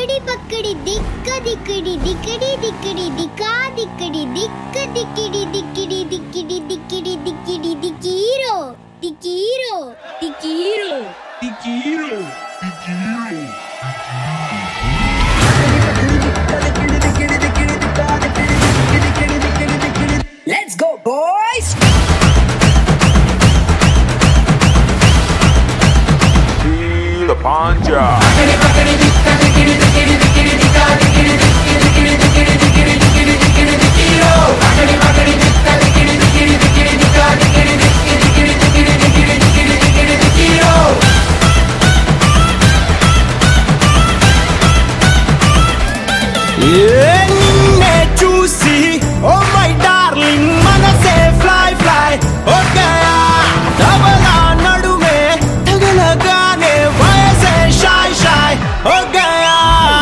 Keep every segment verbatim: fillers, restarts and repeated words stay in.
అక్కడి పక్కడి దిక్క దిక్కడి దిక్కడి దిక్కడి దిక్కా దిక్కడి దిక్క దిక్కిడి దిక్కిడి దిక్కిడి దిక్కిడి దిక్కిడి దిక్కీరో దిక్కీరో దిక్కీరో దిక్కీరో దిక్కీరో Let's go, boys! Feel the panja. నిన్నే చూసి ఓ మై డార్లింగ్ మనసే ఫ్లై ఫ్లై ఓ గయా తబలా నడుమే తగలగానే వయసే షాయ్ షాయ్ ఓ గయా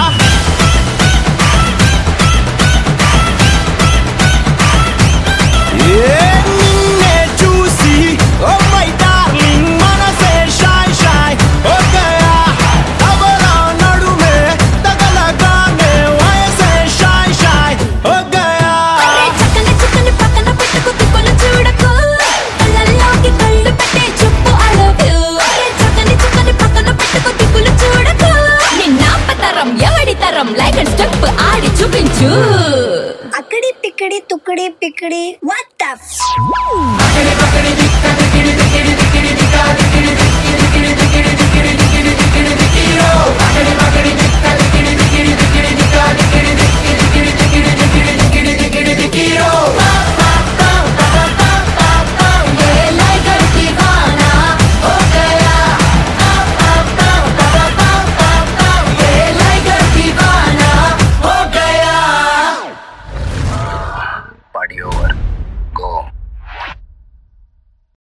నిన్నే చూసి ఓ మై డార్లింగ్ మనసే షాయ్ షాయ్ ఓ గయా తబలా నడుమే తగలగానే వయసే షాయ్ షాయ్ ఓ గయా చక్కని చక్కని పక్కన పెట్టుకు తిప్పులు చూడకు కళ్ళల్లోకి కళ్ళు పెట్టే చెప్పు ఐ లవ్ యు చక్కని చక్కని పక్కన పెట్టుకు తిప్పులు చూడకు నిన్నాపతరం ఎవడి తరం లైక్ అండ్ స్టెప్ ఆడి చూపించు అక్కడి పిక్కడి తుక్కడి పిక్కడి what the f అక్కడి పక్కడి దిక్క దిక్కడి దిక్కడి దిక్కడి దిక్క దిక్కడి దిక్కడి దిక్కడి దిక్కడి దిక్కడి దిక్కడి దిక్కడి దిక్కడి దిక్కడి దిక్కడి